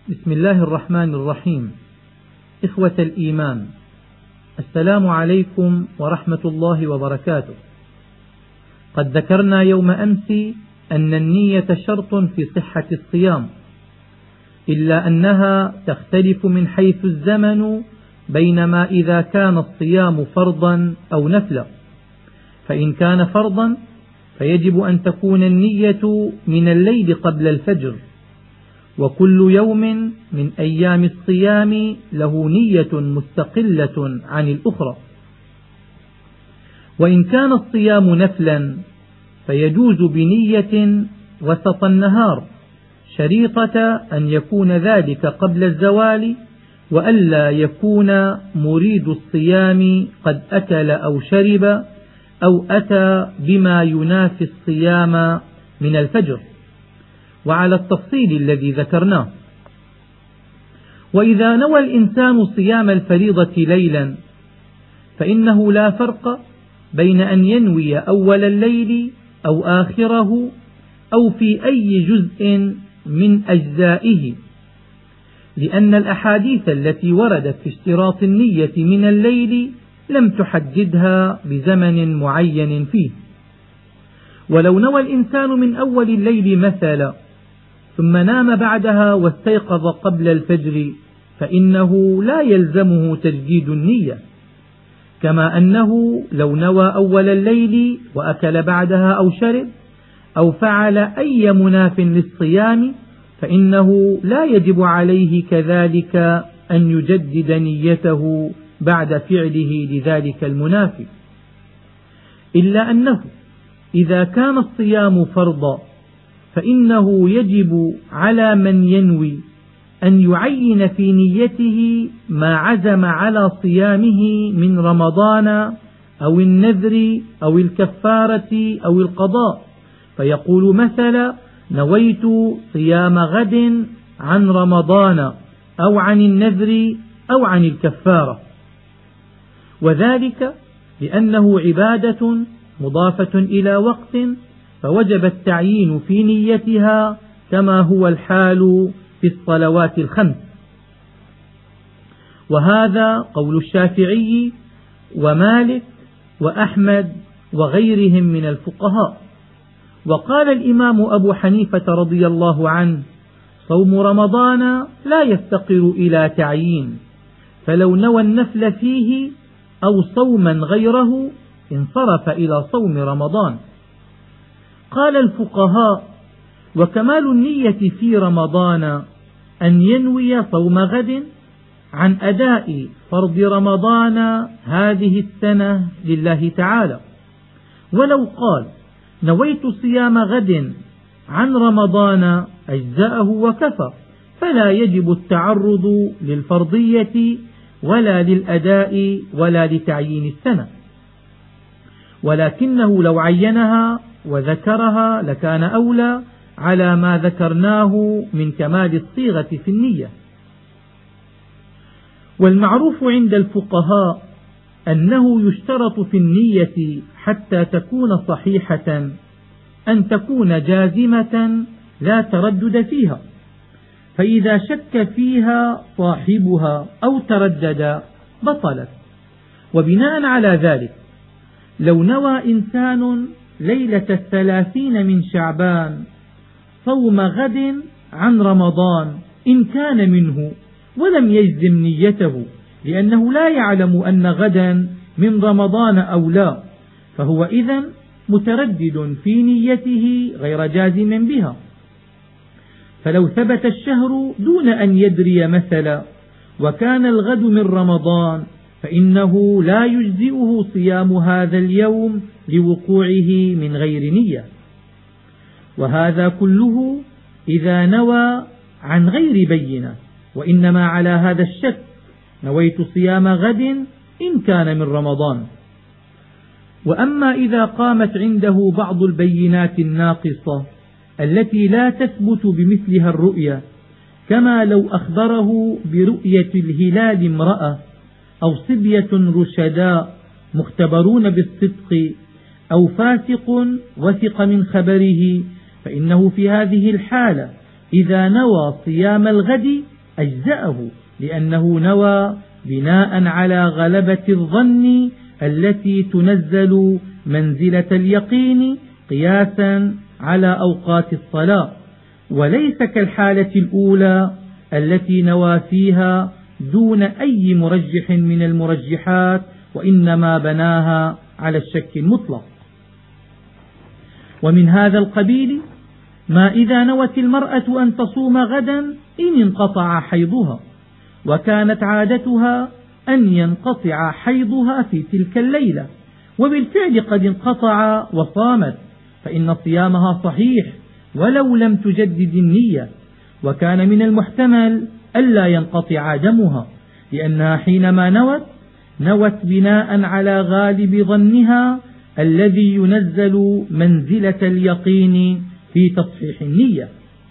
بسم الله الرحمن الرحيم. إخوة الإيمان، السلام عليكم ورحمة الله وبركاته. قد ذكرنا يوم أمس أن النية شرط في صحة الصيام، إلا أنها تختلف من حيث الزمن، بينما إذا كان الصيام فرضا أو نفلا، فإن كان فرضا فيجب أن تكون النية من الليل قبل الفجر، وكل يوم من أيام الصيام له نية مستقلة عن الأخرى. وإن كان الصيام نفلا فيجوز بنية وسط النهار، شريطة أن يكون ذلك قبل الزوال، وألا يكون مريد الصيام قد أكل أو شرب أو أتى بما ينافي الصيام من الفجر، وعلى التفصيل الذي ذكرناه. وإذا نوى الإنسان صيام الفريضة ليلا فإنه لا فرق بين أن ينوي أول الليل أو آخره أو في أي جزء من أجزائه، لأن الأحاديث التي وردت في اشتراط النية من الليل لم تحددها بزمن معين فيه. ولو نوى الإنسان من أول الليل مثلا ثم نام بعدها واستيقظ قبل الفجر فإنه لا يلزمه تجديد النية، كما أنه لو نوى أول الليل وأكل بعدها أو شرب أو فعل أي مناف للصيام فإنه لا يجب عليه كذلك أن يجدد نيته بعد فعله لذلك المنافي، إلا أنه إذا كان الصيام فرضا فإنه يجب على من ينوي أن يعين في نيته ما عزم على صيامه من رمضان أو النذر أو الكفارة أو القضاء، فيقول مثلا: نويت صيام غد عن رمضان أو عن النذر أو عن الكفارة، وذلك لأنه عبادة مضافة إلى وقت، فوجب التعيين في نيتها كما هو الحال في الصلوات الخمس. وهذا قول الشافعي ومالك وأحمد وغيرهم من الفقهاء. وقال الإمام أبو حنيفة رضي الله عنه: صوم رمضان لا يفتقر إلى تعيين، فلو نوى النفل فيه أو صوما غيره انصرف إلى صوم رمضان. قال الفقهاء: وكمال النية في رمضان أن ينوي صوم غد عن أداء فرض رمضان هذه السنة لله تعالى. ولو قال: نويت صيام غد عن رمضان أجزأه وكفى، فلا يجب التعرض للفرضية ولا للأداء ولا لتعيين السنة، ولكنه لو عينها وذكرها لكان أولى على ما ذكرناه من كمال الصيغة في النية. والمعروف عند الفقهاء أنه يشترط في النية حتى تكون صحيحة أن تكون جازمة لا تردد فيها، فإذا شك فيها صاحبها أو تردد بطلت. وبناء على ذلك لو نوى إنسان ليلة 30 من شعبان صوم غد عن رمضان إن كان منه ولم يجزم نيته، لأنه لا يعلم أن غدا من رمضان أو لا، فهو إذن متردد في نيته غير جازم بها. فلو ثبت الشهر دون أن يدري مثلا وكان الغد من رمضان فإنه لا يجزئه صيام هذا اليوم لوقوعه من غير نية. وهذا كله إذا نوى عن غير بينة، وإنما على هذا الشك: نويت صيام غد إن كان من رمضان. وأما إذا قامت عنده بعض البينات الناقصة التي لا تثبت بمثلها الرؤية، كما لو أخبره برؤية الهلال امرأة أو صبية رشداء مختبرون بالصدق أو فاسق وثق من خبره، فإنه في هذه الحالة إذا نوى صيام الغد أجزأه، لأنه نوى بناء على غلبة الظن التي تنزل منزلة اليقين قياسا على أوقات الصلاة، وليس كالحالة الأولى التي نوى فيها دون أي مرجح من المرجحات، وإنما بناها على الشك المطلق. ومن هذا القبيل ما إذا نوت المرأة أن تصوم غدا إن انقطع حيضها، وكانت عادتها أن ينقطع حيضها في تلك الليلة، وبالفعل قد انقطع وصامت، فإن صيامها صحيح ولو لم تجدد النية، وكان من المحتمل ألا ينقطع دمها، لأنها حينما نوت بناء على غالب ظنها الذي ينزل منزلة اليقين في تصحيح النية،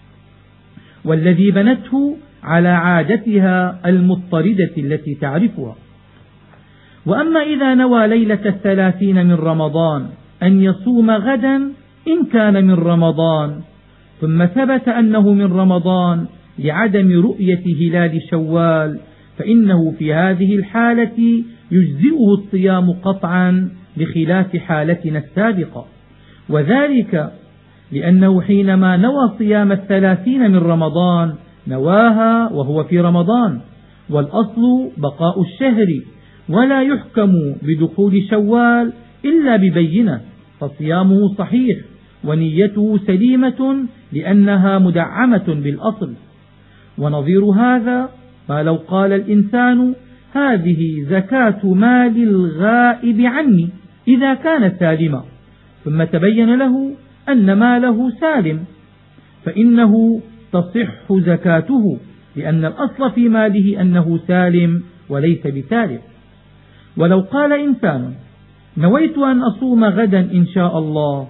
والذي بنته على عادتها المضطردة التي تعرفها. وأما إذا نوى ليلة 30 من رمضان أن يصوم غدا إن كان من رمضان، ثم ثبت أنه من رمضان لعدم رؤية هلال شوال، فإنه في هذه الحالة يجزئه الصيام قطعا بخلاف حالتنا السابقة، وذلك لأنه حينما نوى صيام 30 من رمضان نواها وهو في رمضان، والأصل بقاء الشهر، ولا يحكم بدخول شوال إلا ببينة، فصيامه صحيح ونيته سليمة لأنها مدعمة بالأصل. ونظير هذا ما لو قال الإنسان هذه زكاة مال الغائب عني إذا كان سالما، ثم تبين له أن ماله سالم، فإنه تصح زكاته، لأن الأصل في ماله أنه سالم وليس بتالف. ولو قال إنسان نويت أن أصوم غدا إن شاء الله،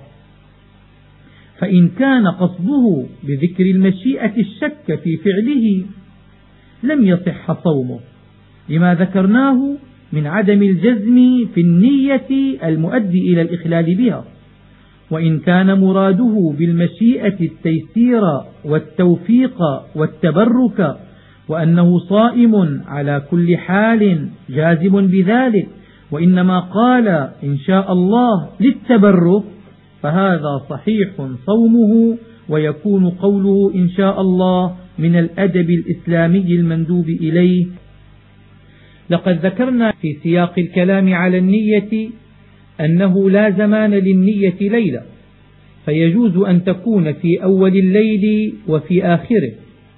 فإن كان قصده بذكر المشيئة الشك في فعله لم يصح صومه، لما ذكرناه من عدم الجزم في النية المؤدي إلى الإخلال بها. وإن كان مراده بالمشيئة التيسير والتوفيق والتبرك، وأنه صائم على كل حال جازم بذلك، وإنما قال إن شاء الله للتبرك، فهذا صحيح صومه، ويكون قوله إن شاء الله من الأدب الإسلامي المندوب إليه. لقد ذكرنا في سياق الكلام على النية أنه لا زمان للنية ليلة، فيجوز أن تكون في أول الليل وفي آخره،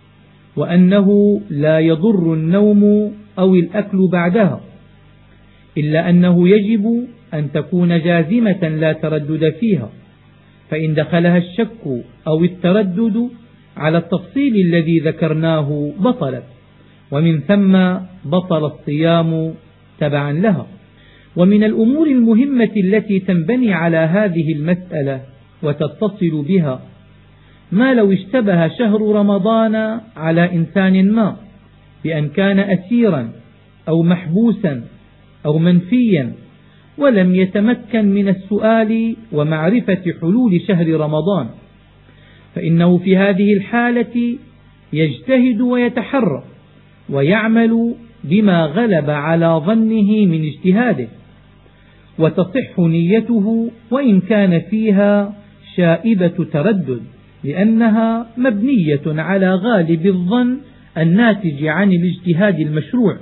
وأنه لا يضر النوم أو الأكل بعدها، إلا أنه يجب أن تكون جازمة لا تردد فيها، فإن دخلها الشك أو التردد على التفصيل الذي ذكرناه بطلت، ومن ثم بطل الصيام تبعا لها. ومن الأمور المهمة التي تنبني على هذه المسألة وتتصل بها ما لو اشتبه شهر رمضان على إنسان ما بأن كان أسيرا أو محبوسا أو منفيا، ولم يتمكن من السؤال ومعرفة حلول شهر رمضان، فإنه في هذه الحالة يجتهد ويتحرى ويعمل بما غلب على ظنه من اجتهاده، وتصح نيته وإن كان فيها شائبة تردد، لأنها مبنية على غالب الظن الناتج عن الاجتهاد المشروع،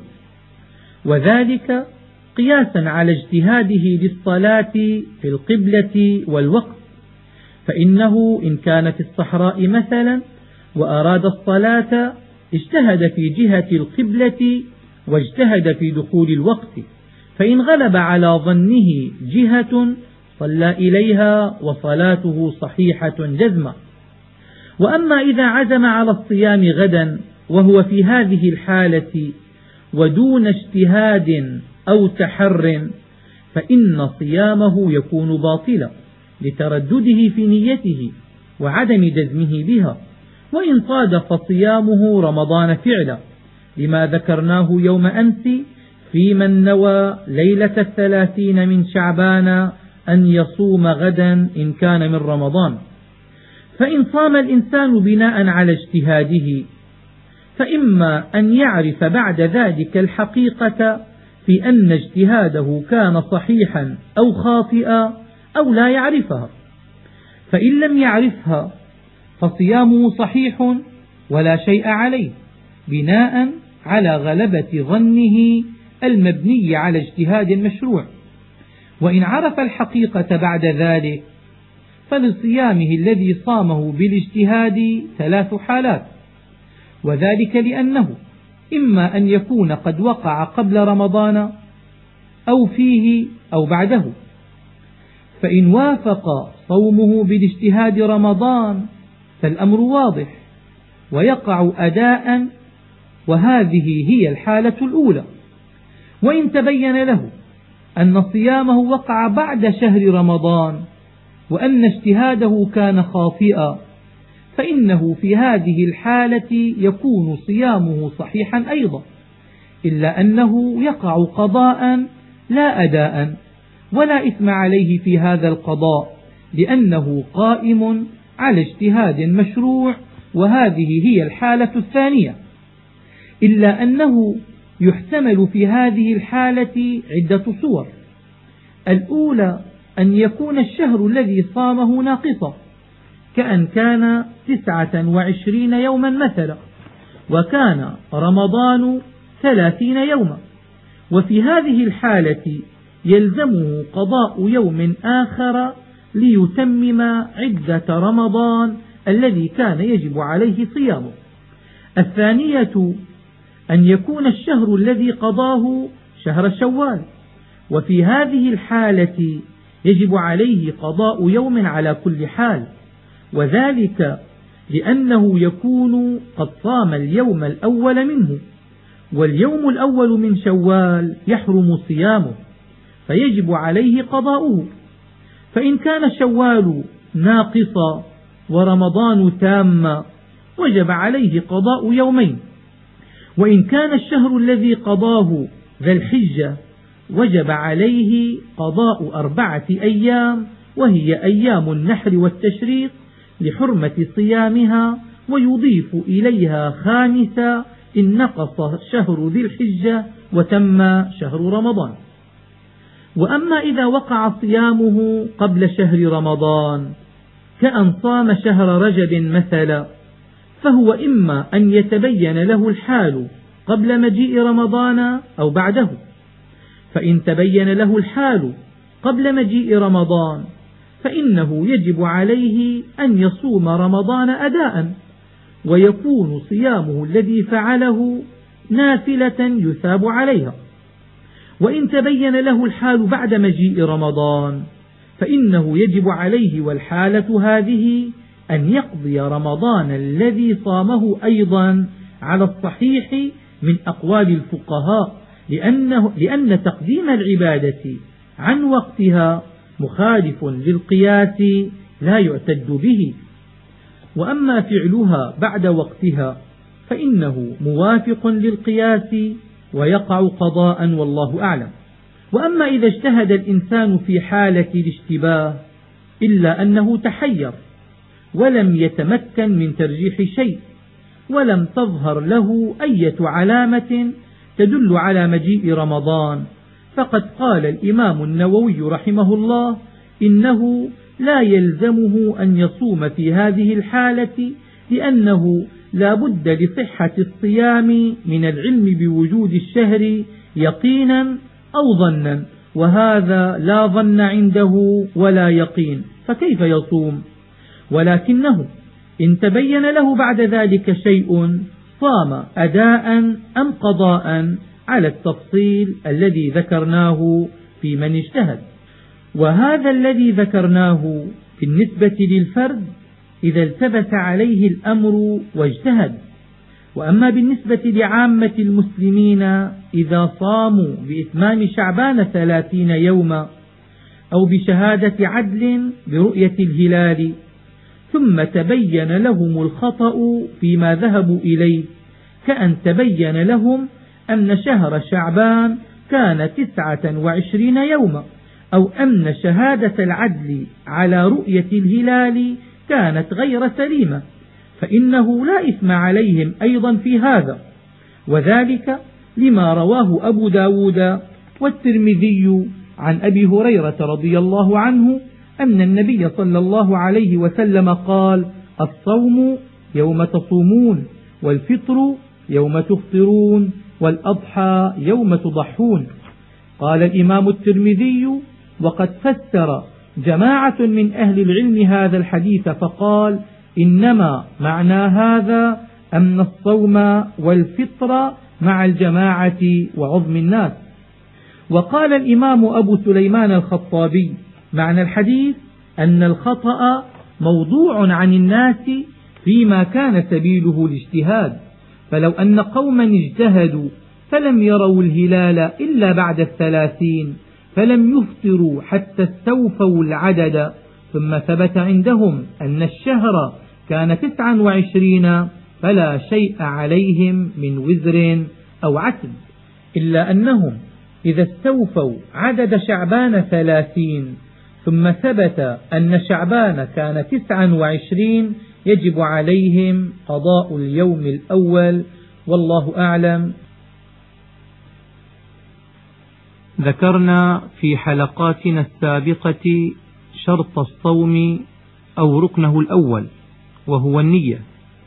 وذلك قياسا على اجتهاده للصلاة في القبلة والوقت. فإنه إن كان في الصحراء مثلا وأراد الصلاة اجتهد في جهة القبلة واجتهد في دخول الوقت، فإن غلب على ظنه جهة صلى إليها وصلاته صحيحة جزمة. وأما إذا عزم على الصيام غدا وهو في هذه الحالة ودون اجتهاد أو تحر، فإن صيامه يكون باطلا لتردده في نيته وعدم جزمه بها، وإن صادف صيامه رمضان فعلا، لما ذكرناه يوم أمس في من نوى ليلة 30 من شعبان أن يصوم غدا إن كان من رمضان. فإن صام الإنسان بناء على اجتهاده فإما أن يعرف بعد ذلك الحقيقة في أن اجتهاده كان صحيحا أو خاطئا أو لا يعرفها، فإن لم يعرفها فصيامه صحيح ولا شيء عليه بناء على غلبة ظنه المبني على اجتهاد مشروع. وإن عرف الحقيقة بعد ذلك فلصيامه الذي صامه بالاجتهاد 3 حالات، وذلك لأنه إما أن يكون قد وقع قبل رمضان أو فيه أو بعده، فإن وافق صومه بالاجتهاد رمضان فالأمر واضح ويقع أداء، وهذه هي الحالة الأولى. وإن تبين له أن صيامه وقع بعد شهر رمضان وأن اجتهاده كان خاطئا فإنه في هذه الحالة يكون صيامه صحيحا أيضا، إلا أنه يقع قضاء لا أداء، ولا إثم عليه في هذا القضاء لأنه قائم على اجتهاد مشروع، وهذه هي الحالة الثانية. إلا أنه يحتمل في هذه الحالة عدة صور. الأولى أن يكون الشهر الذي صامه ناقصا، كأن كان 29 يوما مثلا وكان رمضان 30 يوما، وفي هذه الحالة يلزمه قضاء يوم آخر ليتمم عدة رمضان الذي كان يجب عليه صيامه. الثانية أن يكون الشهر الذي قضاه شهر شوال، وفي هذه الحالة يجب عليه قضاء يوم على كل حال، وذلك لأنه يكون قد صام اليوم الأول منه، واليوم الأول من شوال يحرم صيامه فيجب عليه قضاؤه. فإن كان شوال ناقصا ورمضان تاما وجب عليه قضاء يومين. وإن كان الشهر الذي قضاه ذا الحجة وجب عليه قضاء 4 أيام، وهي أيام النحر والتشريق لحرمة صيامها، ويضيف إليها 5 إن نقص شهر ذي الحجة وتم شهر رمضان. وأما إذا وقع صيامه قبل شهر رمضان كأن صام شهر رجب مثلا، فهو إما أن يتبين له الحال قبل مجيء رمضان أو بعده، فإن تبين له الحال قبل مجيء رمضان فإنه يجب عليه أن يصوم رمضان أداء، ويكون صيامه الذي فعله نافلة يثاب عليها. وإن تبين له الحال بعد مجيء رمضان فإنه يجب عليه والحالة هذه أن يقضي رمضان الذي صامه أيضا على الصحيح من أقوال الفقهاء، لأن تقديم العبادة عن وقتها مخالف للقياس لا يعتد به. وأما فعلها بعد وقتها فإنه موافق للقياس ويقع قضاء، والله أعلم. وأما إذا اجتهد الإنسان في حالة الاشتباه إلا أنه تحير ولم يتمكن من ترجيح شيء ولم تظهر له أي علامة تدل على مجيء رمضان، فقد قال الإمام النووي رحمه الله إنه لا يلزمه أن يصوم في هذه الحالة، لأنه لا بد لصحة الصيام من العلم بوجود الشهر يقينا أو ظنا، وهذا لا ظن عنده ولا يقين، فكيف يصوم؟ ولكنه إن تبين له بعد ذلك شيء صام أداء أم قضاء على التفصيل الذي ذكرناه في من اجتهد. وهذا الذي ذكرناه بالنسبة للفرد إذا التبس عليه الأمر واجتهد. وأما بالنسبة لعامة المسلمين إذا صاموا بإتمام شعبان 30 يوما أو بشهادة عدل برؤية الهلال ثم تبين لهم الخطأ فيما ذهبوا إليه، كأن تبين لهم أن شهر شعبان كان 29 يوما، أو أن شهادة العدل على رؤية الهلال كانت غير سليمة، فإنه لا إثم عليهم أيضا في هذا، وذلك لما رواه أبو داود والترمذي عن أبي هريرة رضي الله عنه أن النبي صلى الله عليه وسلم قال: الصوم يوم تصومون، والفطر يوم تفطرون، والأضحى يوم تضحون. قال الإمام الترمذي: وقد فسر جماعة من أهل العلم هذا الحديث فقال: إنما معنى هذا أن الصوم والفطر مع الجماعة وعظم الناس. وقال الإمام أبو سليمان الخطابي: معنى الحديث أن الخطأ موضوع عن الناس فيما كان سبيله الاجتهاد، فلو أن قوما اجتهدوا فلم يروا الهلال إلا بعد 30 فلم يفطروا حتى استوفوا العدد، ثم ثبت عندهم أن الشهر كان 29 فلا شيء عليهم من وزر أو عتب، إلا أنهم إذا استوفوا عدد شعبان 30 ثم ثبت أن شعبان كان 29 يجب عليهم قضاء اليوم الأول، والله أعلم. ذكرنا في حلقاتنا السابقة شرط الصوم أو ركنه الأول وهو النية،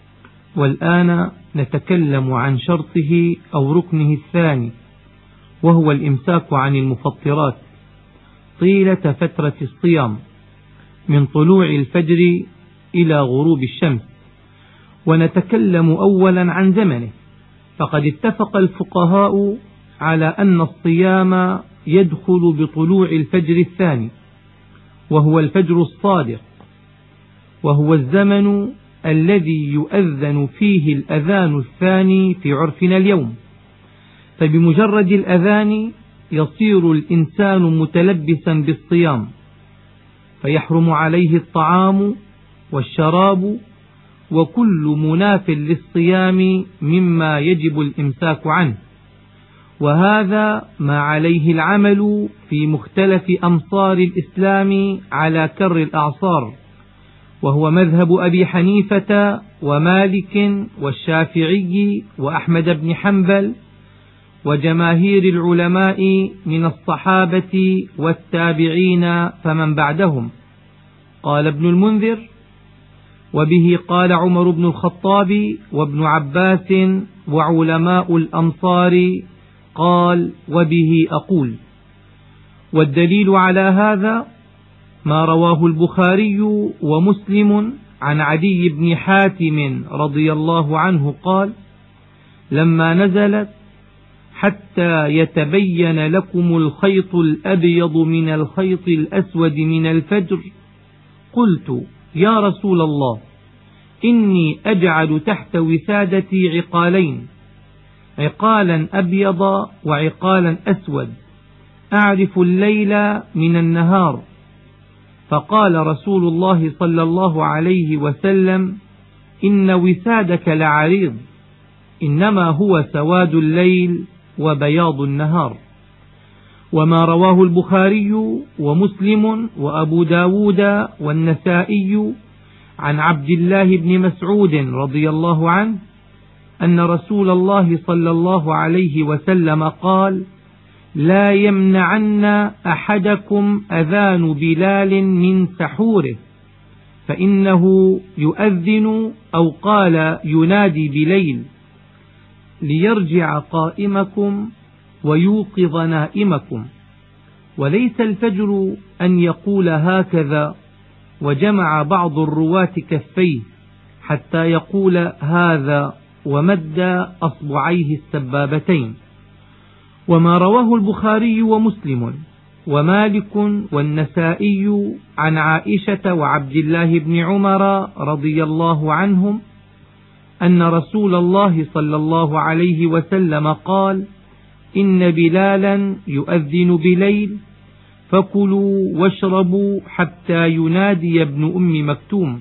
والآن نتكلم عن شرطه أو ركنه الثاني وهو الإمساك عن المفطرات طيلة فترة الصيام من طلوع الفجر إلى غروب الشمس. ونتكلم أولا عن زمنه، فقد اتفق الفقهاء على أن الصيام يدخل بطلوع الفجر الثاني وهو الفجر الصادق، وهو الزمن الذي يؤذن فيه الأذان الثاني في عرفنا اليوم، فبمجرد الأذان يصير الإنسان متلبسا بالصيام، فيحرم عليه الطعام والشراب وكل مناف للصيام مما يجب الإمساك عنه، وهذا ما عليه العمل في مختلف أمصار الإسلام على كر الأعصار، وهو مذهب أبي حنيفة ومالك والشافعي وأحمد بن حنبل وجماهير العلماء من الصحابة والتابعين فمن بعدهم. قال ابن المنذر: وبه قال عمر بن الخطاب وابن عباس وعلماء الأمصار، قال: وبه أقول. والدليل على هذا ما رواه البخاري ومسلم عن عدي بن حاتم رضي الله عنه قال: لما نزلت حتى يتبين لكم الخيط الأبيض من الخيط الأسود من الفجر، قلت: يا رسول الله، إني أجعل تحت وسادتي عقالين، عقالا أبيض وعقالا أسود، أعرف الليل من النهار. فقال رسول الله صلى الله عليه وسلم: إن وسادك لعريض، إنما هو سواد الليل وبياض النهار. وما رواه البخاري ومسلم وأبو داود والنسائي عن عبد الله بن مسعود رضي الله عنه أن رسول الله صلى الله عليه وسلم قال: لا يمنعن أحدكم أذان بلال من سحوره، فإنه يؤذن أو قال ينادي بليل، ليرجع قائمكم ويوقظ نائمكم. وليس الفجر أن يقول هكذا، وجمع بعض الرواة كفيه حتى يقول هذا ومد أصبعيه السبابتين. وما رواه البخاري ومسلم ومالك والنسائي عن عائشة وعبد الله بن عمر رضي الله عنهم أن رسول الله صلى الله عليه وسلم قال: إن بلالا يؤذن بليل، فكلوا واشربوا حتى ينادي ابن أم مكتوم.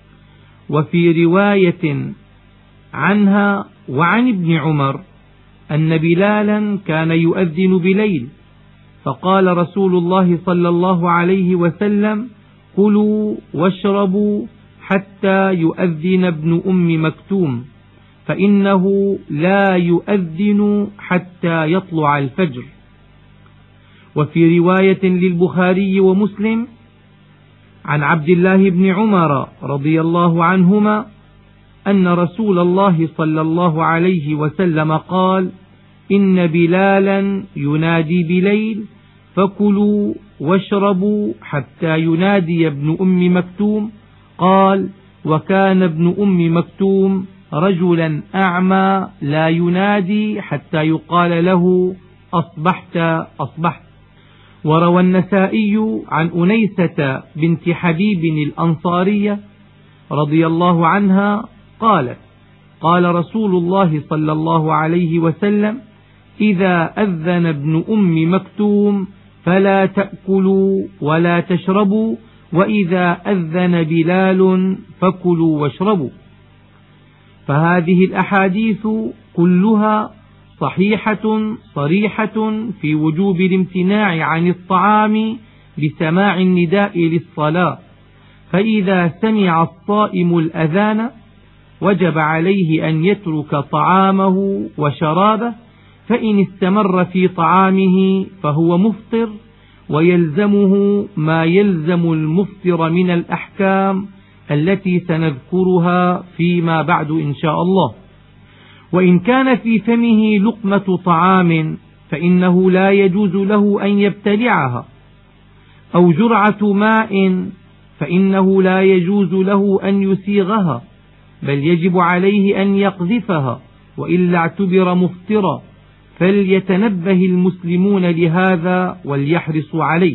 وفي رواية عنها وعن ابن عمر أن بلالا كان يؤذن بليل، فقال رسول الله صلى الله عليه وسلم: كلوا واشربوا حتى يؤذن ابن أم مكتوم، فإنه لا يؤذن حتى يطلع الفجر. وفي رواية للبخاري ومسلم عن عبد الله بن عمر رضي الله عنهما أن رسول الله صلى الله عليه وسلم قال: إن بلالا ينادي بليل فكلوا واشربوا حتى ينادي ابن أم مكتوم. قال: وكان ابن أم مكتوم رجلا أعمى لا ينادي حتى يقال له: أصبحت أصبحت. وروى النسائي عن أنيسة بنت حبيب الأنصارية رضي الله عنها قالت: قال رسول الله صلى الله عليه وسلم: إذا أذن ابن أم مكتوم فلا تأكلوا ولا تشربوا، وإذا أذن بلال فكلوا واشربوا. فهذه الأحاديث كلها صحيحة صريحة في وجوب الامتناع عن الطعام بسماع النداء للصلاة، فإذا سمع الصائم الأذان وجب عليه أن يترك طعامه وشرابه، فإن استمر في طعامه فهو مفطر، ويلزمه ما يلزم المفطر من الأحكام التي سنذكرها فيما بعد إن شاء الله. وإن كان في فمه لقمة طعام فإنه لا يجوز له أن يبتلعها، أو جرعة ماء فإنه لا يجوز له أن يسيغها، بل يجب عليه أن يقذفها، وإلا اعتبر مفطرا، فليتنبه المسلمون لهذا وليحرصوا عليه.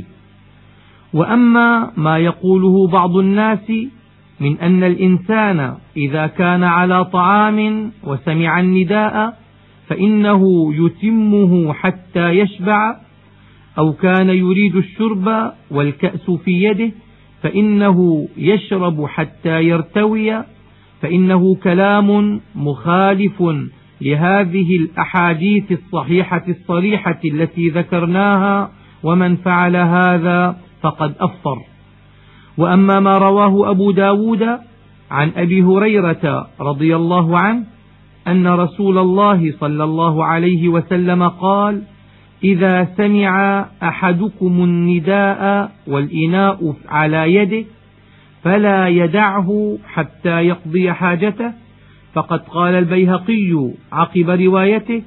وأما ما يقوله بعض الناس من أن الإنسان إذا كان على طعام وسمع النداء فإنه يتمه حتى يشبع، أو كان يريد الشرب والكأس في يده فإنه يشرب حتى يرتوي، فإنه كلام مخالف لهذه الأحاديث الصحيحة الصريحة التي ذكرناها، ومن فعل هذا فقد أفطر. وأما ما رواه أبو داود عن أبي هريرة رضي الله عنه أن رسول الله صلى الله عليه وسلم قال: إذا سمع أحدكم النداء والإناء على يده فلا يدعه حتى يقضي حاجته. فقد قال البيهقي عقب روايته: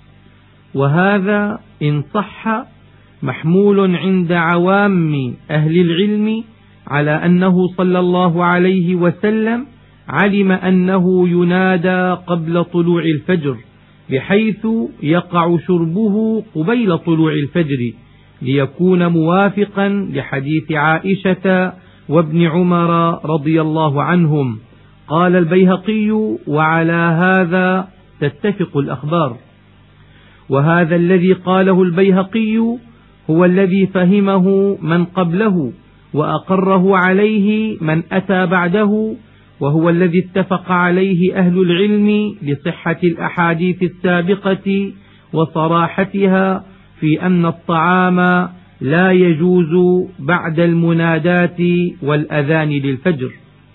وهذا إن صح محمول عند عوام أهل العلم على أنه صلى الله عليه وسلم علم أنه ينادى قبل طلوع الفجر، بحيث يقع شربه قبيل طلوع الفجر، ليكون موافقا لحديث عائشة وابن عمر رضي الله عنهم. قال البيهقي: وعلى هذا تتفق الأخبار. وهذا الذي قاله البيهقي هو الذي فهمه من قبله وأقره عليه من أتى بعده، وهو الذي اتفق عليه أهل العلم لصحة الأحاديث السابقة وصراحتها في أن الطعام لا يجوز بعد المنادات والأذان للفجر.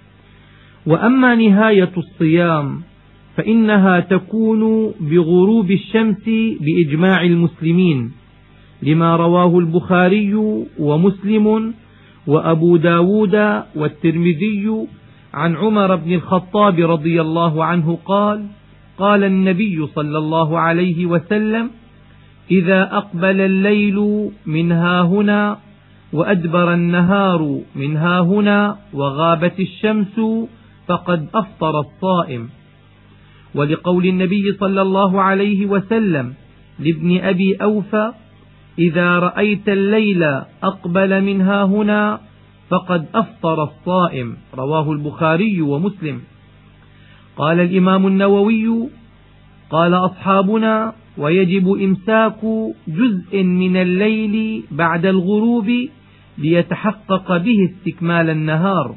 وأما نهاية الصيام فإنها تكون بغروب الشمس بإجماع المسلمين، لما رواه البخاري ومسلم وأبو داود والترمذي عن عمر بن الخطاب رضي الله عنه قال: قال النبي صلى الله عليه وسلم: إذا أقبل الليل من هاهنا وأدبر النهار من هاهنا وغابت الشمس فقد أفطر الصائم. ولقول النبي صلى الله عليه وسلم لابن أبي أوفى: إذا رأيت الليل أقبل من هاهنا فقد أفطر الصائم، رواه البخاري ومسلم. قال الإمام النووي: قال أصحابنا: ويجب إمساك جزء من الليل بعد الغروب ليتحقق به استكمال النهار،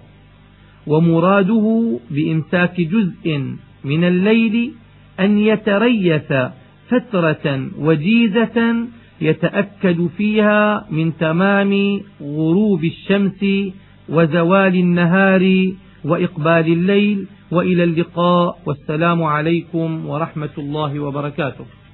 ومراده بإمساك جزء من الليل أن يتريث فترة وجيزة يتأكد فيها من تمام غروب الشمس وزوال النهار وإقبال الليل، وإلى اللقاء، والسلام عليكم ورحمة الله وبركاته.